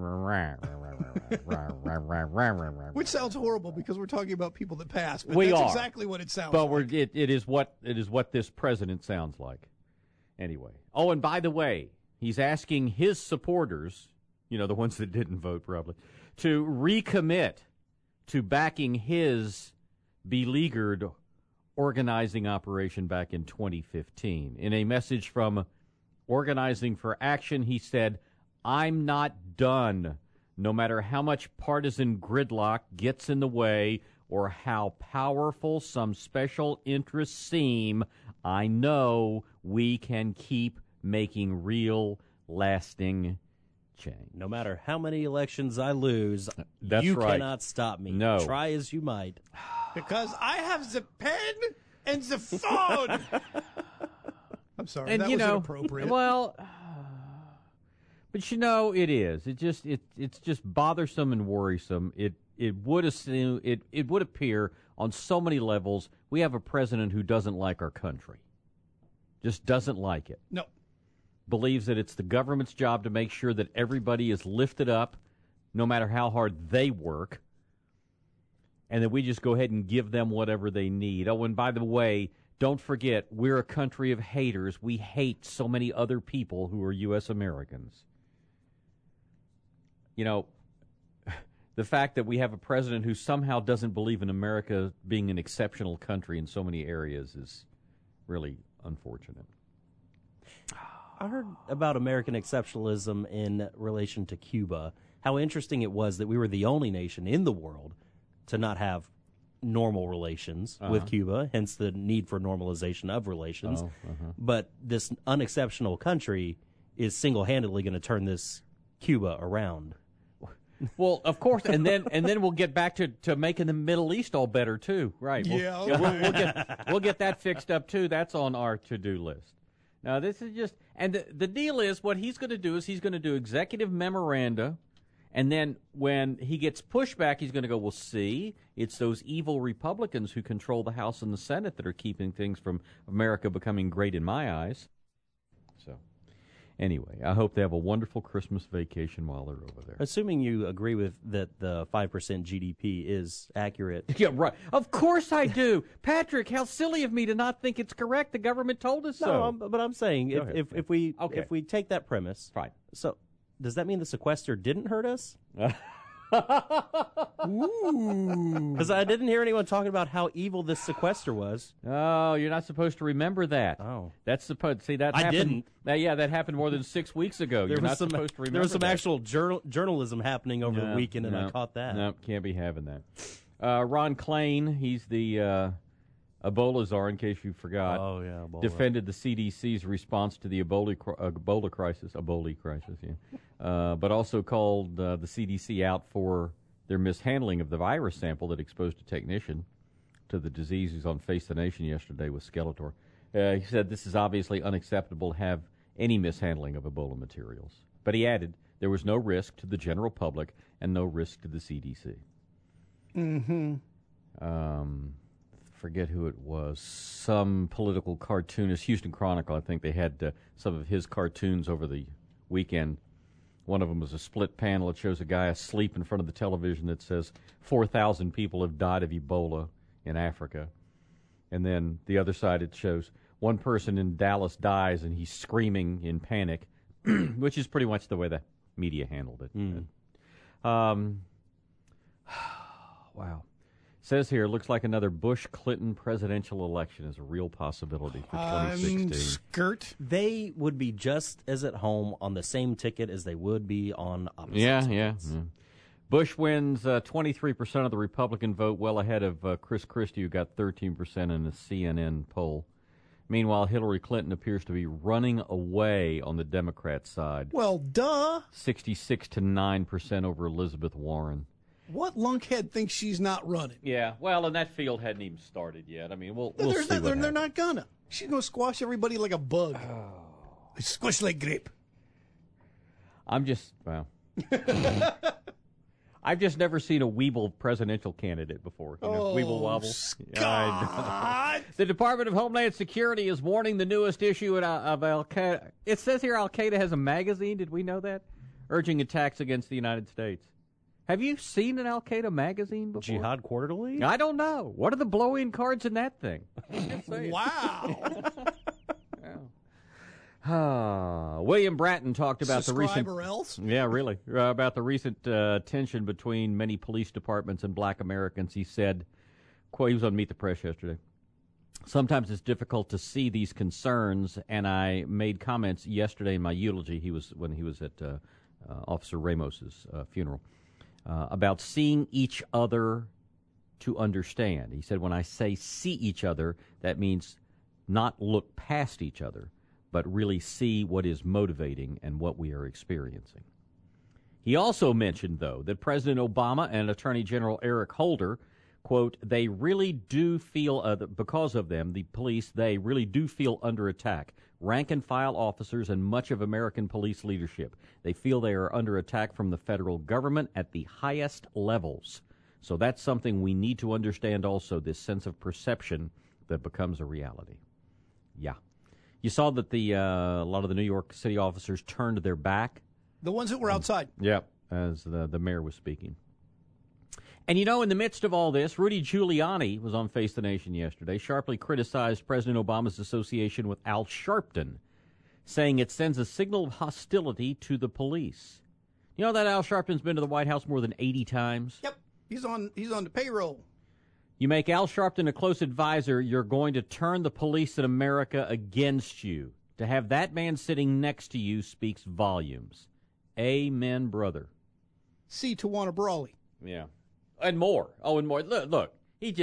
Which sounds horrible because we're talking about people that passed. But that's exactly what it sounds like. But it is what this president sounds like. Anyway. Oh, and by the way, he's asking his supporters, the ones that didn't vote probably, to recommit to backing his beleaguered organizing operation back in 2015. In a message from Organizing for Action, he said, "I'm not done. No matter how much partisan gridlock gets in the way or how powerful some special interests seem, I know we can keep making real, lasting change." No matter how many elections I lose, That's you right. cannot stop me. No. Try as you might. Because I have the pen and the phone. I'm sorry, And that was inappropriate. Well, but it is. It's just bothersome and worrisome. It would appear on so many levels we have a president who doesn't like our country. Just doesn't like it. No. Believes that it's the government's job to make sure that everybody is lifted up, no matter how hard they work, and that we just go ahead and give them whatever they need. Oh, and by the way, don't forget, we're a country of haters. We hate so many other people who are U.S. Americans. The fact that we have a president who somehow doesn't believe in America being an exceptional country in so many areas is really unfortunate. I heard about American exceptionalism in relation to Cuba, how interesting it was that we were the only nation in the world to not have normal relations with Cuba, hence the need for normalization of relations. But this unexceptional country is single-handedly going to turn this Cuba around. Well, of course, and then we'll get back to making the Middle East all better too, right? We'll get that fixed up too. That's on our to-do list. Now, this is just, and the deal is what he's going to do is he's going to do executive memoranda, and then when he gets pushback, he's going to go, well, see, it's those evil Republicans who control the House and the Senate that are keeping things from America becoming great in my eyes. So, anyway, I hope they have a wonderful Christmas vacation while they're over there. Assuming you agree with that the 5% GDP is accurate. Yeah, right. Of course I do. Patrick, how silly of me to not think it's correct. The government told us so. No, but I'm saying if we take that premise, fine. So does that mean the sequester didn't hurt us? Because I didn't hear anyone talking about how evil this sequester was. Oh, you're not supposed to remember that. Oh, that's supposed. See, that I happened. didn't. Yeah, that happened more than 6 weeks ago. You're not supposed to remember. There was some that. actual journalism happening over the weekend, and I caught that. No, can't be having that. Ron Klain, he's the Ebola czar, in case you forgot. Oh yeah, Ebola. Defended the CDC's response to the Ebola crisis. Yeah. But also called the CDC out for their mishandling of the virus sample that exposed a technician to the disease. Who's on Face the Nation yesterday with Skeletor. He said this is obviously unacceptable to have any mishandling of Ebola materials. But he added there was no risk to the general public and no risk to the CDC. Forget who it was. Some political cartoonist, Houston Chronicle, I think they had some of his cartoons over the weekend. One of them was a split panel. It shows a guy asleep in front of the television that says 4,000 people have died of Ebola in Africa. And then the other side, it shows one person in Dallas dies and he's screaming in panic, which is pretty much the way the media handled it. Wow. Says here, looks like another Bush-Clinton presidential election is a real possibility for 2016. Skirt. They would be just as at home on the same ticket as they would be on opposite Yeah. sides. Bush wins 23% of the Republican vote, well ahead of Chris Christie, who got 13% in the CNN poll. Meanwhile, Hillary Clinton appears to be running away on the Democrat side. Well, duh. 66-9% over Elizabeth Warren. What lunkhead thinks she's not running? Yeah, well, and that field hadn't even started yet. I mean, we'll see what They're happens. not gonna. She's gonna squash everybody like a bug. Squish like grape. I've just never seen a Weeble presidential candidate before. Weeble wobble. Scott! The Department of Homeland Security is warning the newest issue of Al-Qaeda. It says here Al-Qaeda has a magazine. Did we know that? Urging attacks against the United States. Have you seen an Al-Qaeda magazine before? Jihad Quarterly? I don't know. What are the blow-in cards in that thing? Wow. William Bratton talked about the recent... Subscribe or else? Yeah, really. About the recent tension between many police departments and black Americans. He said, quote, he was on Meet the Press yesterday. Sometimes it's difficult to see these concerns, and I made comments yesterday in my eulogy. When he was at Officer Ramos's funeral. About seeing each other to understand. He said, when I say see each other, that means not look past each other, but really see what is motivating and what we are experiencing. He also mentioned, though, that President Obama and Attorney General Eric Holder, quote, they really do feel, because of them, the police, they really do feel under attack. Rank-and-file officers and much of American police leadership. They feel they are under attack from the federal government at the highest levels. So that's something we need to understand also, this sense of perception that becomes a reality. Yeah. You saw that a lot of the New York City officers turned their back. The ones that were outside. Yep, as the mayor was speaking. And, in the midst of all this, Rudy Giuliani was on Face the Nation yesterday, sharply criticized President Obama's association with Al Sharpton, saying it sends a signal of hostility to the police. You know that Al Sharpton's been to the White House more than 80 times? Yep, he's on the payroll. You make Al Sharpton a close advisor, you're going to turn the police in America against you. To have that man sitting next to you speaks volumes. Amen, brother. See Tawana Brawley. Yeah. And more. Oh, and more. Look, he's...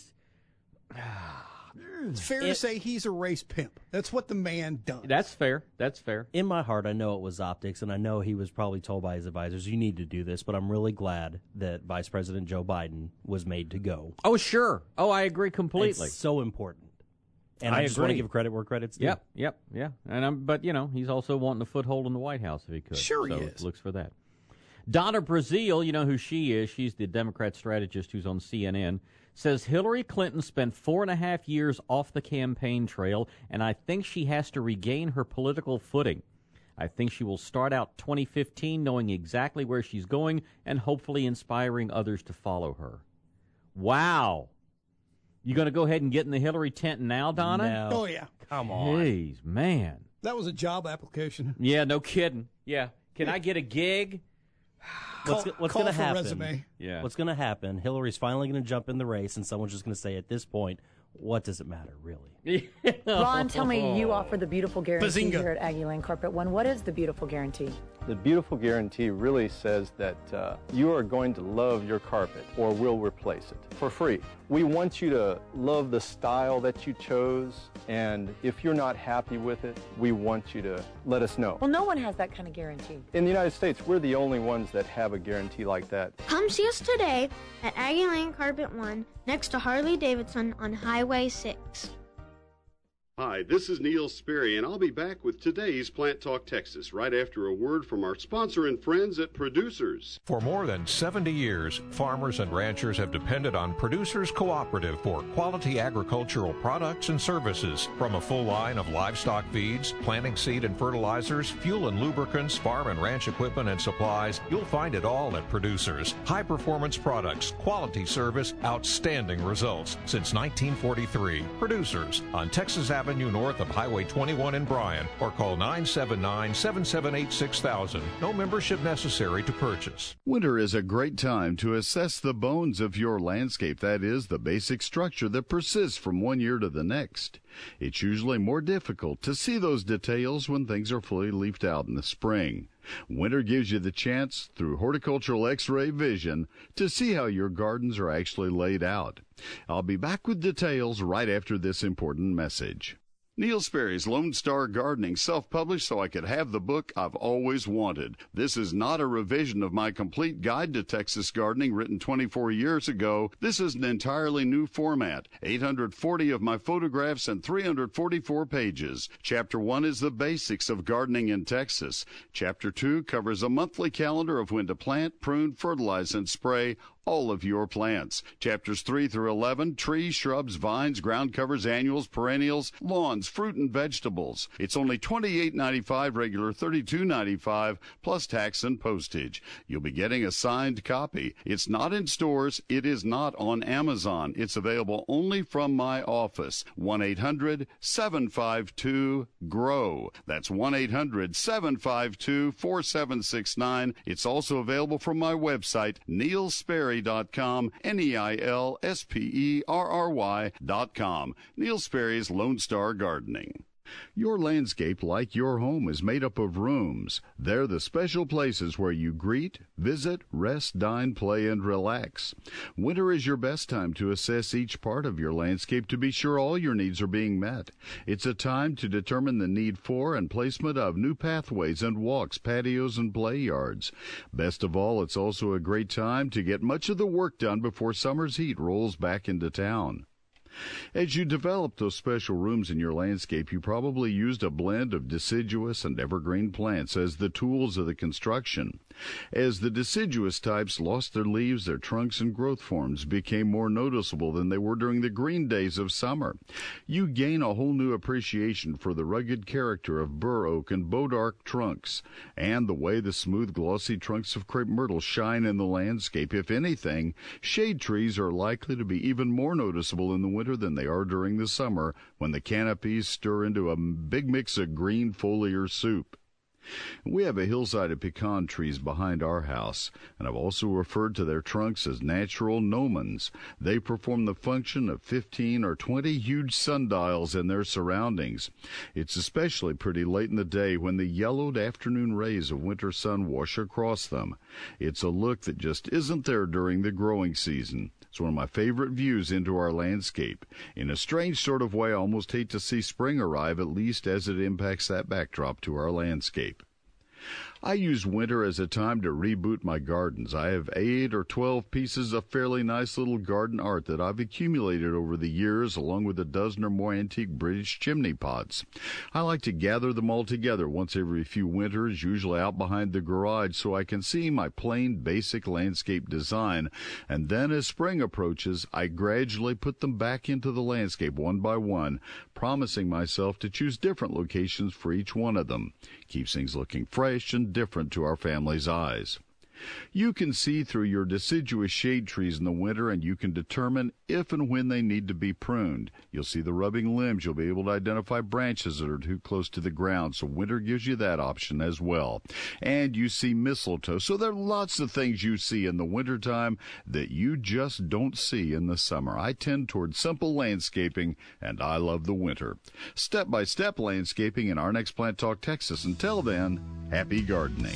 It's fair to say he's a race pimp. That's what the man does. That's fair. In my heart, I know it was optics, and I know he was probably told by his advisors, you need to do this, but I'm really glad that Vice President Joe Biden was made to go. Oh, sure. Oh, I agree completely. It's so important. And I just want to agree. give credit where credit's due. Yep, yeah. But, he's also wanting a foothold in the White House if he could. Sure so he is. Looks for that. Donna Brazile, you know who she is. She's the Democrat strategist who's on CNN, says Hillary Clinton spent 4.5 years off the campaign trail, and I think she has to regain her political footing. I think she will start out 2015 knowing exactly where she's going and hopefully inspiring others to follow her. Wow. You going to go ahead and get in the Hillary tent now, Donna? No. Oh, yeah. Come on. Jeez, man. That was a job application. Yeah, no kidding. Yeah. Can I get a gig? What's going to happen? Resume. Yeah. What's going to happen? Hillary's finally going to jump in the race, and someone's just going to say, at this point, what does it matter, really? Ron, tell me, you offer the beautiful guarantee Bazinga. here at Aggie Lane Carpet One. What is the beautiful guarantee? The beautiful guarantee really says that you are going to love your carpet or we'll replace it for free. We want you to love the style that you chose, and if you're not happy with it, we want you to let us know. Well, no one has that kind of guarantee. In the United States, we're the only ones that have a guarantee like that. Come see us today at Aggie Lane Carpet 1 next to Harley Davidson on Highway 6. Hi, this is Neil Sperry, and I'll be back with today's Plant Talk Texas right after a word from our sponsor and friends at Producers. For more than 70 years, farmers and ranchers have depended on Producers Cooperative for quality agricultural products and services. From a full line of livestock feeds, planting seed and fertilizers, fuel and lubricants, farm and ranch equipment and supplies, you'll find it all at Producers. High-performance products, quality service, outstanding results. Since 1943, Producers on Texas Avenue Avenue north of Highway 21 in Bryan, or call 979-778-6000. No membership necessary to purchase. Winter is a great time to assess the bones of your landscape, that is, the basic structure that persists from one year to the next. It's usually more difficult to see those details when things are fully leafed out in the spring. Winter gives you the chance, through horticultural X-ray vision, to see how your gardens are actually laid out. I'll be back with details right after this important message. Neil Sperry's Lone Star Gardening, self-published so I could have the book I've always wanted. This is not a revision of my complete guide to Texas gardening written 24 years ago. This is an entirely new format. 840 of my photographs and 344 pages. Chapter 1 is the basics of gardening in Texas. Chapter 2 covers a monthly calendar of when to plant, prune, fertilize, and spray all of your plants. Chapters 3 through 11, trees, shrubs, vines, ground covers, annuals, perennials, lawns, fruit, and vegetables. It's only $28.95, regular $32.95, plus tax and postage. You'll be getting a signed copy. It's not in stores. It is not on Amazon. It's available only from my office. 1-800-752-GROW. That's 1-800-752-4769. It's also available from my website, neilsperry.com, NeilSperry.com. Neil Sperry's Lone Star Gardening. Your landscape, like your home, is made up of rooms. They're the special places where you greet, visit, rest, dine, play, and relax. Winter is your best time to assess each part of your landscape to be sure all your needs are being met. It's a time to determine the need for and placement of new pathways and walks, patios, and play yards. Best of all, it's also a great time to get much of the work done before summer's heat rolls back into town. As you develop those special rooms in your landscape, you probably used a blend of deciduous and evergreen plants as the tools of the construction. As the deciduous types lost their leaves, their trunks and growth forms became more noticeable than they were during the green days of summer. You gain a whole new appreciation for the rugged character of bur oak and bodark trunks, and the way the smooth, glossy trunks of crepe myrtle shine in the landscape. If anything, shade trees are likely to be even more noticeable in the winter than they are during the summer, when the canopies stir into a big mix of green foliar soup. We have a hillside of pecan trees behind our house, and I've also referred to their trunks as natural gnomons. They perform the function of 15 or 20 huge sundials in their surroundings. It's especially pretty late in the day when the yellowed afternoon rays of winter sun wash across them. It's a look that just isn't there during the growing season. It's one of my favorite views into our landscape. In a strange sort of way, I almost hate to see spring arrive, at least as it impacts that backdrop to our landscape. I use winter as a time to reboot my gardens. I have 8 or 12 pieces of fairly nice little garden art that I've accumulated over the years, along with a dozen or more antique British chimney pots. I like to gather them all together once every few winters, usually out behind the garage, so I can see my plain, basic landscape design. And then as spring approaches, I gradually put them back into the landscape one by one, promising myself to choose different locations for each one of them. Keeps things looking fresh and different to our family's eyes. You can see through your deciduous shade trees in the winter, and you can determine if and when they need to be pruned. You'll see the rubbing limbs. You'll be able to identify branches that are too close to the ground, so winter gives you that option as well. And you see mistletoe. So there are lots of things you see in the wintertime that you just don't see in the summer. I tend toward simple landscaping, and I love the winter. Step-by-step landscaping in our next Plant Talk Texas. Until then, happy gardening.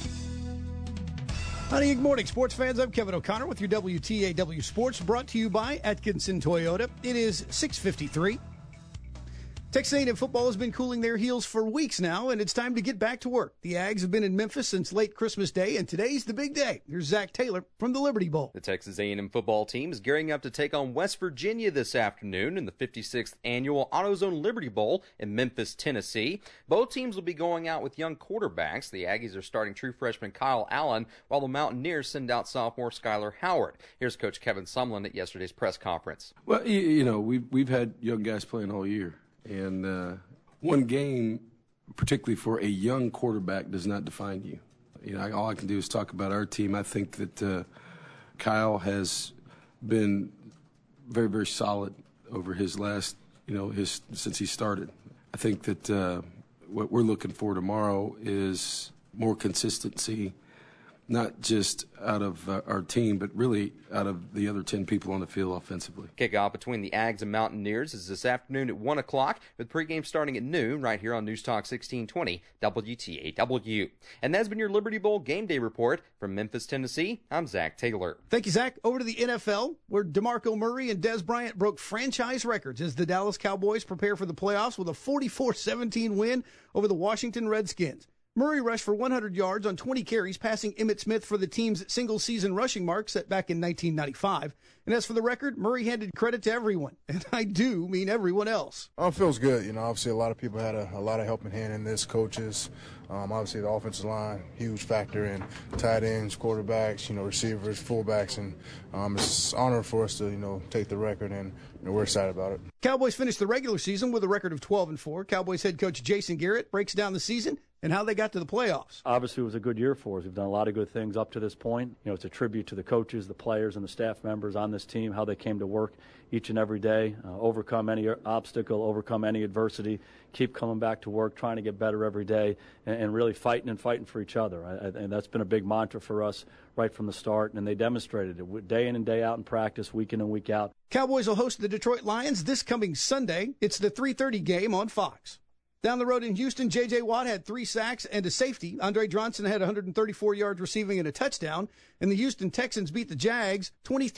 Howdy, good morning, sports fans. I'm Kevin O'Connor with your WTAW Sports, brought to you by Atkinson Toyota. It is 6:53. Texas A&M football has been cooling their heels for weeks now, and it's time to get back to work. The Ags have been in Memphis since late Christmas Day, and today's the big day. Here's Zach Taylor from the Liberty Bowl. The Texas A&M football team is gearing up to take on West Virginia this afternoon in the 56th annual AutoZone Liberty Bowl in Memphis, Tennessee. Both teams will be going out with young quarterbacks. The Aggies are starting true freshman Kyle Allen, while the Mountaineers send out sophomore Skylar Howard. Here's Coach Kevin Sumlin at yesterday's press conference. Well, you know, we've had young guys playing all year. And one game, particularly for a young quarterback, does not define you. You know, all I can do is talk about our team. I think that Kyle has been very, very solid over his last, since he started. I think that what we're looking for tomorrow is more consistency, not just out of our team, but really out of the other 10 people on the field offensively. Kickoff between the Ags and Mountaineers is this afternoon at 1 o'clock, with pregame starting at noon right here on News Talk 1620 WTAW. And that's been your Liberty Bowl Game Day Report from Memphis, Tennessee. I'm Zach Taylor. Thank you, Zach. Over to the NFL, where DeMarco Murray and Dez Bryant broke franchise records as the Dallas Cowboys prepare for the playoffs with a 44-17 win over the Washington Redskins. Murray rushed for 100 yards on 20 carries, passing Emmitt Smith for the team's single-season rushing mark set back in 1995. And as for the record, Murray handed credit to everyone, and I do mean everyone else. It feels good. Obviously a lot of people had a lot of helping hand in this, coaches. Obviously the offensive line, huge factor in tight ends, quarterbacks, receivers, fullbacks, and it's an honor for us to, take the record, and we're excited about it. Cowboys finished the regular season with a record of 12-4. Cowboys head coach Jason Garrett breaks down the season and how they got to the playoffs. Obviously, it was a good year for us. We've done a lot of good things up to this point. It's a tribute to the coaches, the players, and the staff members on this team, how they came to work each and every day, overcome any obstacle, overcome any adversity, keep coming back to work, trying to get better every day, and really fighting for each other. And that's been a big mantra for us right from the start, and they demonstrated it day in and day out in practice, week in and week out. Cowboys will host the Detroit Lions this coming Sunday. It's the 3:30 game on Fox. Down the road in Houston, J.J. Watt had 3 sacks and a safety. Andre Johnson had 134 yards receiving and a touchdown. And the Houston Texans beat the Jags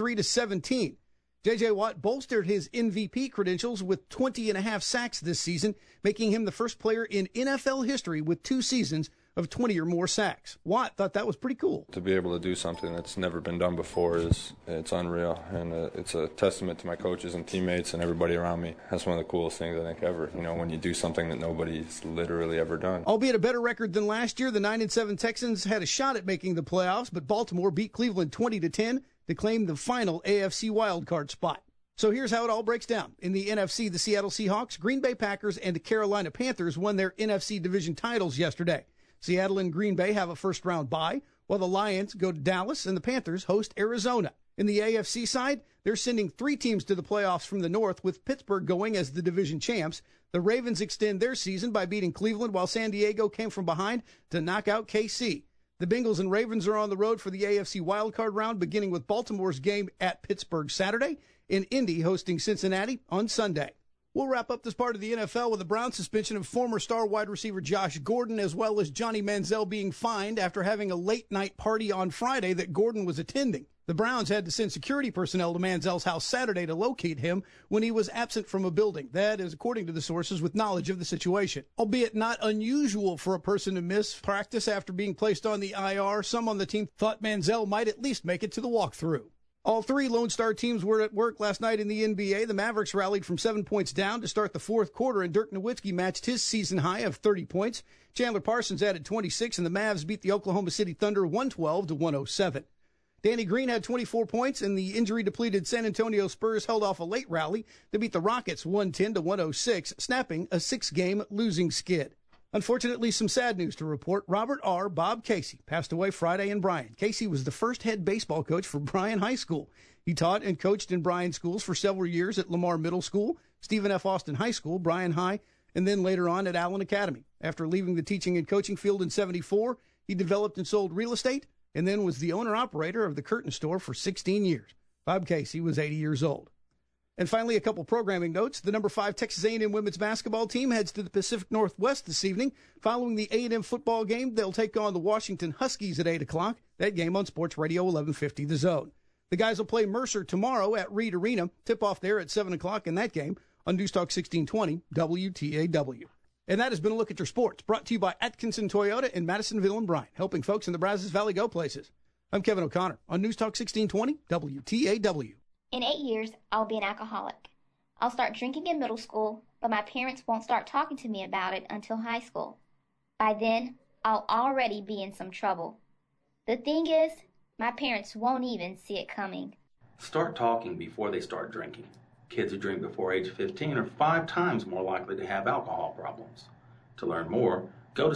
23-17. J.J. Watt bolstered his MVP credentials with 20.5 sacks this season, making him the first player in NFL history with 2 seasons of 20 or more sacks. Watt thought that was pretty cool. To be able to do something that's never been done before it's unreal, and it's a testament to my coaches and teammates and everybody around me. That's one of the coolest things I think ever, when you do something that nobody's literally ever done. Albeit a better record than last year, the 9-7 Texans had a shot at making the playoffs, but Baltimore beat Cleveland 20-10 to claim the final AFC wildcard spot. So here's how it all breaks down. In the NFC, the Seattle Seahawks, Green Bay Packers, and the Carolina Panthers won their NFC division titles yesterday. Seattle and Green Bay have a first-round bye, while the Lions go to Dallas and the Panthers host Arizona. In the AFC side, they're sending 3 teams to the playoffs from the North, with Pittsburgh going as the division champs. The Ravens extend their season by beating Cleveland, while San Diego came from behind to knock out KC. The Bengals and Ravens are on the road for the AFC wildcard round, beginning with Baltimore's game at Pittsburgh Saturday, and Indy hosting Cincinnati on Sunday. We'll wrap up this part of the NFL with a Brown suspension of former star wide receiver Josh Gordon, as well as Johnny Manziel being fined after having a late-night party on Friday that Gordon was attending. The Browns had to send security personnel to Manziel's house Saturday to locate him when he was absent from a building. That is according to the sources with knowledge of the situation. Albeit not unusual for a person to miss practice after being placed on the IR, some on the team thought Manziel might at least make it to the walkthrough. All 3 Lone Star teams were at work last night in the NBA. The Mavericks rallied from 7 points down to start the fourth quarter, and Dirk Nowitzki matched his season high of 30 points. Chandler Parsons added 26, and the Mavs beat the Oklahoma City Thunder 112-107. Danny Green had 24 points, and the injury-depleted San Antonio Spurs held off a late rally to beat the Rockets 110-106, snapping a 6-game losing skid. Unfortunately, some sad news to report. Robert R. Bob Casey passed away Friday in Bryan. Casey was the first head baseball coach for Bryan High School. He taught and coached in Bryan schools for several years at Lamar Middle School, Stephen F. Austin High School, Bryan High, and then later on at Allen Academy. After leaving the teaching and coaching field in '74, he developed and sold real estate and then was the owner-operator of the Curtain Store for 16 years. Bob Casey was 80 years old. And finally, a couple programming notes. The number 5 Texas A&M women's basketball team heads to the Pacific Northwest this evening. Following the A&M football game, they'll take on the Washington Huskies at 8 o'clock. That game on Sports Radio 1150 The Zone. The guys will play Mercer tomorrow at Reed Arena. Tip-off there at 7 o'clock in that game on News Talk 1620 WTAW. And that has been a look at your sports, brought to you by Atkinson Toyota in Madisonville and Bryan, helping folks in the Brazos Valley go places. I'm Kevin O'Connor on News Talk 1620 WTAW. In 8 years, I'll be an alcoholic. I'll start drinking in middle school, but my parents won't start talking to me about it until high school. By then, I'll already be in some trouble. The thing is, my parents won't even see it coming. Start talking before they start drinking. Kids who drink before age 15 are 5 times more likely to have alcohol problems. To learn more, go to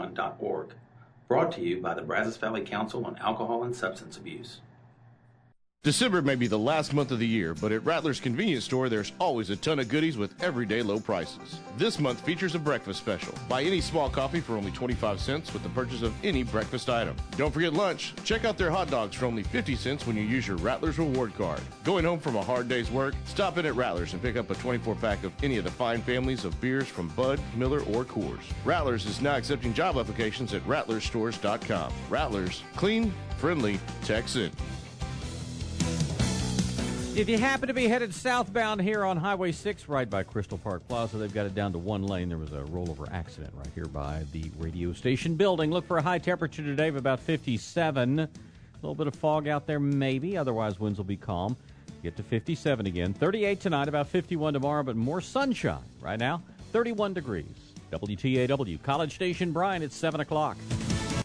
stopalcoholunder21.org. Brought to you by the Brazos Valley Council on Alcohol and Substance Abuse. December may be the last month of the year, but at Rattler's Convenience Store, there's always a ton of goodies with everyday low prices. This month features a breakfast special. Buy any small coffee for only 25 cents with the purchase of any breakfast item. Don't forget lunch. Check out their hot dogs for only 50 cents when you use your Rattler's Reward Card. Going home from a hard day's work? Stop in at Rattler's and pick up a 24-pack of any of the fine families of beers from Bud, Miller, or Coors. Rattler's is now accepting job applications at rattlerstores.com. Rattler's, clean, friendly, Texan. If you happen to be headed southbound here on Highway 6, right by Crystal Park Plaza, they've got it down to one lane. There was a rollover accident right here by the radio station building. Look for a high temperature today of about 57. A little bit of fog out there maybe. Otherwise, winds will be calm. Get to 57 again. 38 tonight, about 51 tomorrow, but more sunshine. Right now, 31 degrees. WTAW, College Station, Bryan, it's 7 o'clock.